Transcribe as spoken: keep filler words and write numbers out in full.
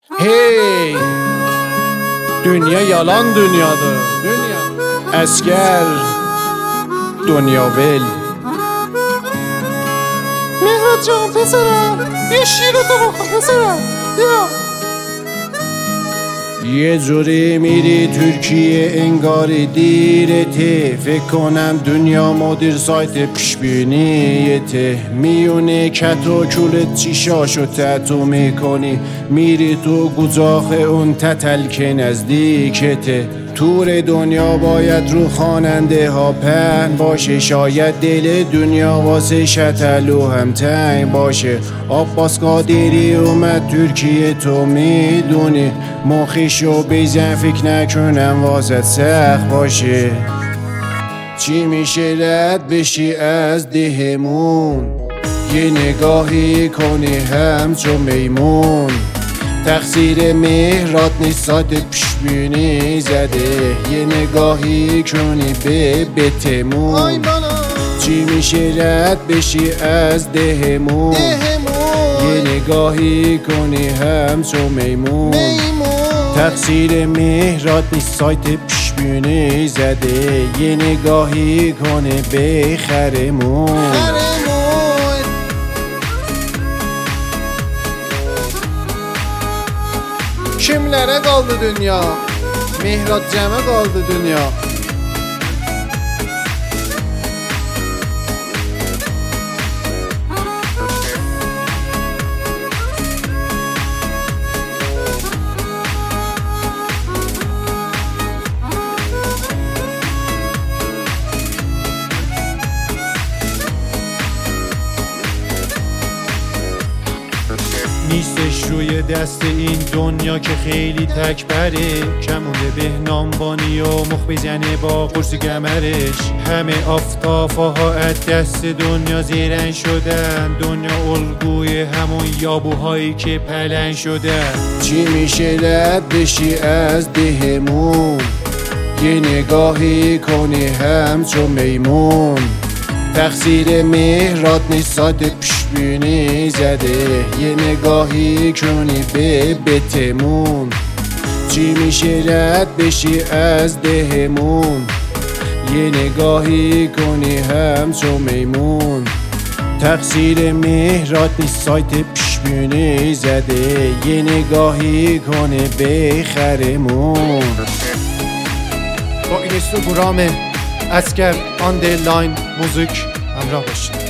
Hey, dünya yalan dünyadır. Dünya asker دنیا ول. مهراد جان پسرم یه شیر تو بخور پسرم. بیا یه جوری میری ترکیه انگاری دیرته، فکر کنم دنیا مدیر سایت پیشبینیته. میونه کت و کولت چیشاشو تتو میکنی، میری تو گوزاخ اون تتل که نزدیکته. تور دنیا باید رو خواننده ها پهن باشه، شاید دل دنیا واسه شتلو هم تنگ باشه. عباس قادری اومد ترکیه تو میدونی، مخیشو بیزن فکر نکنم واسه سخت باشه. چی میشه رد بشی از دهمون، یه نگاهی کنی همچون میمون. تقصیر مهراد نیست سایت پیشبینی زده، یه نگاهی کنی به بتمون. چی میشه رد بشی از دهمون، یه نگاهی کنی همچون میمون. تقصیر مهراد نیست سایت پیشبینی زده، یه نگاهی کنه به خرمون. Kimlərə qaldı dünya? Mehrad cəmə qaldı dünya. نیستش روی دست این دنیا که خیلی تکبره، کمونده بهنامبانی و مخ بزنه با قرص گمرش. همه آفتافاها از دست دنیا زیرن شدن، دنیا الگوی همون یابوهایی که پلن شدن. چی میشه رد بشی از دهمون، یه نگاهی کنی همچون میمون. تقصیر مهراد نیست سایت پیشبینی زده، یه نگاهی کنی به بتمون. چی میشه رد بشی از دهمون، یه نگاهی کنی همچون میمون. تقصیر مهراد نیست سایت پیشبینی زده، یه نگاهی کنه به خرمون. با اینستاگرام اسکر آندرلاین موزیک همراه باشید.